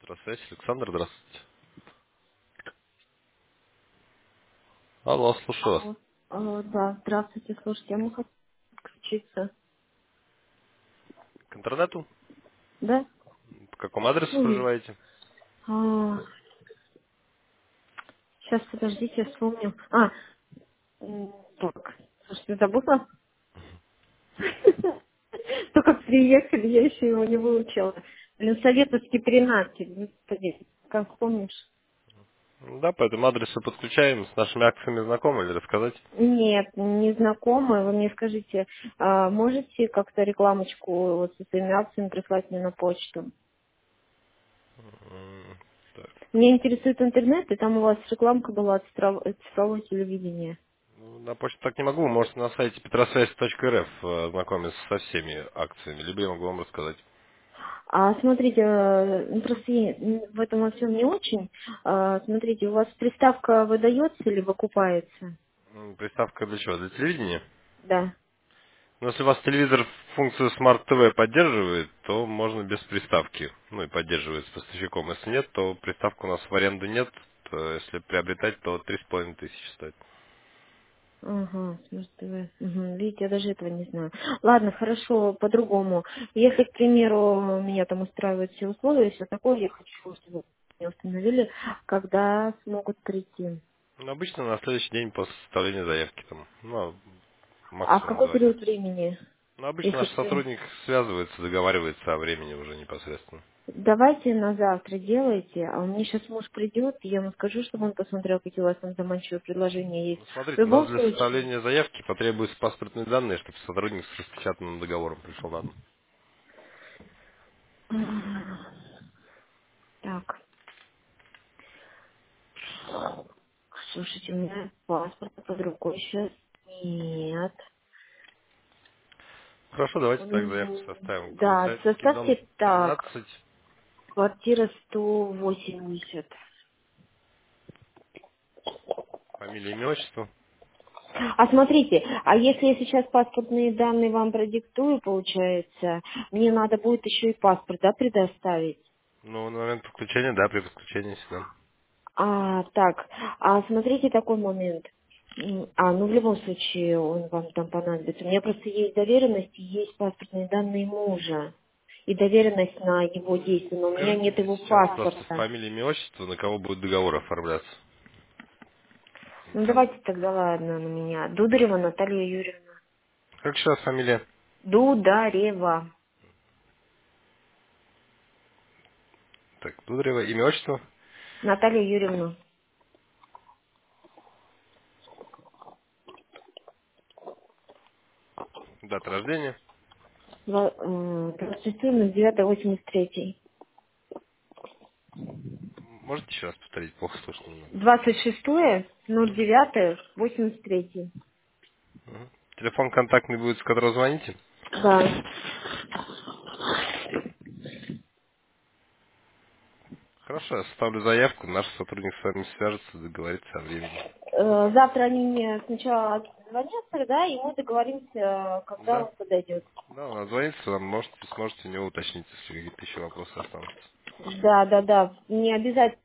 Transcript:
Здравствуйте, Александр, здравствуйте. Алло, слушаю вас. Алло. Да, здравствуйте, слушайте, мы хотим подключиться. К интернету? Да? По какому адресу М. проживаете? Сейчас, подождите, я вспомню. Так, слушайте, забыла? Только приехали, я еще его не выучила. Блин, Советовский 13, господи, как помнишь? Да, по этому адресу подключаем. С нашими акциями знакомы или рассказать? Нет, не знакомы. Вы мне скажите, можете как-то рекламочку вот со своими акциями прислать мне на почту? Так. Меня интересует интернет, и там у вас рекламка была от цифрового телевидения. Ну, на почту так не могу. Вы можете на сайте petrosвязь.рф ознакомиться со всеми акциями, либо я могу вам рассказать. А смотрите, ну, просто я в этом во всем не очень. Смотрите, у вас приставка выдается или выкупается? Приставка для чего? Для телевидения? Да. Ну, если у вас телевизор функцию Smart TV поддерживает, то можно без приставки. Ну и поддерживает с поставщиком. Если нет, то приставку у нас в аренду нет. То если приобретать, то 3500 стоит. Ага, Смарт ТВ. Мгм. Видите, я даже этого не знаю. Ладно, хорошо, по-другому. Если, к примеру, меня там устраивают все условия, все такое, я хочу, чтобы меня установили, когда смогут прийти. Ну, обычно на следующий день после составления заявки там, ну, А в максимум какой 2 дня. период времени? Но обычно Если наш к примеру. сотрудник связывается, договаривается о времени уже непосредственно. Давайте на завтра делайте, а у меня сейчас муж придет, и я ему скажу, чтобы он посмотрел, какие у вас там заманчивые предложения есть. Ну, В смотрите, у нас любом для случае. составления заявки потребуются паспортные данные, чтобы сотрудник с распечатанным договором пришел на дом. Так, слушайте, у меня паспорта под рукой сейчас нет. Хорошо, давайте так заявку составим. Да, Комиссарский дом составьте так. 13, Квартира 180. фамилия, имя, отчество. А смотрите, а если я сейчас паспортные данные вам продиктую, получается, мне надо будет еще и паспорт, да, предоставить? Ну, на момент подключения, да, при подключении сюда. Так, смотрите такой момент. Ну в любом случае он вам там понадобится. У меня просто есть доверенность и есть паспортные данные мужа. И доверенность на его действия, но у меня нет Скажите его сейчас просто паспорта. фамилия, имя, отчество, на кого будет договор оформляться. Ну давайте тогда ладно на меня. Дударева Наталья Юрьевна. Как еще раз фамилия? Дударева Так, Дударева, имя, отчество, Наталья Юрьевна. дата рождения. 26.09.83. Можете еще раз повторить? Плохо слышно немного. 26.09.83. Мгм. Телефон контактный будет, с которого звоните. Да. Хорошо, я составлю заявку, наш сотрудник с вами свяжется, договорится о времени. Завтра они мне сначала звонят, да, и мы договоримся, когда Да, он подойдет. да, он отзвонится, вам можете, сможете у него уточнить, если какие-то еще вопросы останутся. Да, да, да. Не обязательно